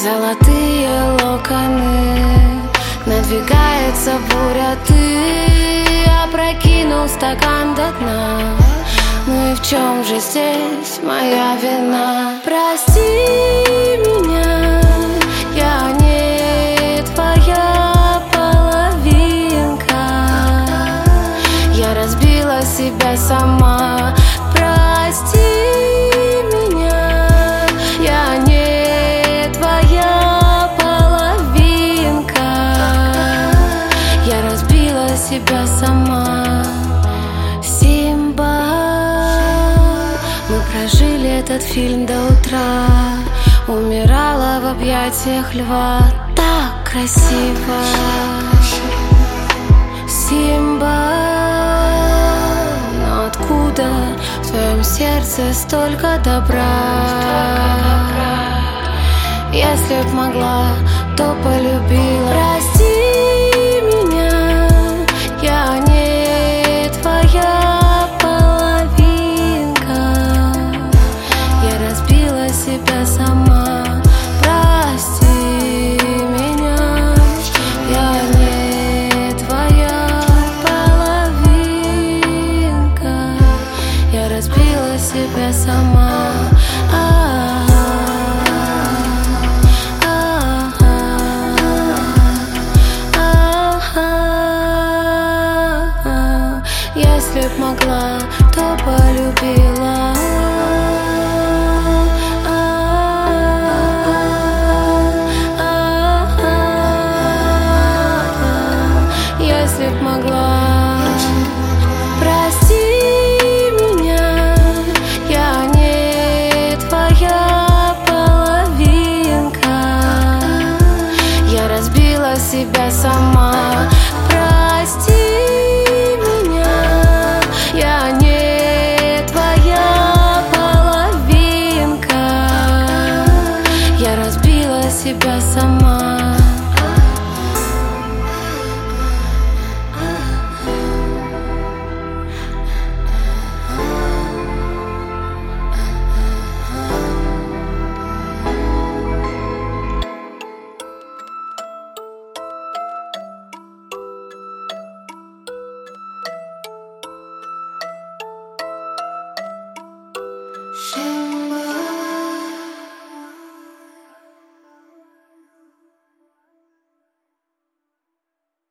Золотые локоны, надвигается буря, ты опрокинул стакан до дна. Ну и в чем же здесь моя вина? Прости меня, я не твоя половинка. Я разбила себя сама. Прости меня, я не твоя половинка. Я разбила себя сама. Симба, мы прожили этот фильм до утра. Умирала в объятиях льва. Так красиво. Симба, но откуда в твоем сердце столько добра? Если б могла, то полюбила. Прости меня, я не твоя половинка. Я разбила себя сама. Прости меня, я не твоя половинка. Я разбила себя сама. Если б могла, то полюбила. Если б могла. Прости меня, я не твоя половинка. Я разбила себя сама.